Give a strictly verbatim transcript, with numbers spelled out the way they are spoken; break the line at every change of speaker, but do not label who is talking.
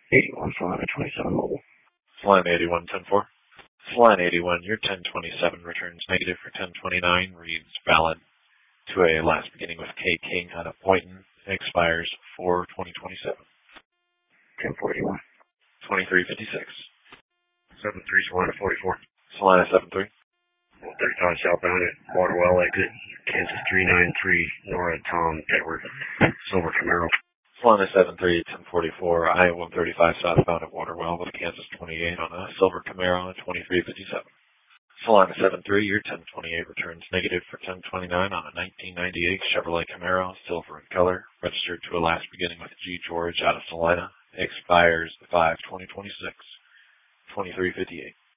eighty-one five twenty-seven mobile.
Line eighty-one ten four. Line eighty-one, your ten twenty-seven returns negative for ten twenty-nine, reads valid to a last beginning with K King out of Boynton, expires four twenty twenty-seven.
ten forty-one.
twenty-three fifty-six.
seven three Solana forty-four.
Solana seven three.
thirty-five southbound at Waterwell exit, Kansas three nine three, Nora Tom Edward, Silver Camaro.
Solana seven three, ten forty-four, I one thirty-five southbound at Waterwell with Kansas twenty-eight on a Silver Camaro at twenty-three fifty-seven. Solana seven three, your ten twenty-eight returns negative for ten twenty-nine on a nineteen ninety-eight Chevrolet Camaro, silver in color, registered to a last beginning with G. George out of Salina, expires five twenty twenty-six. twenty-three fifty-eight.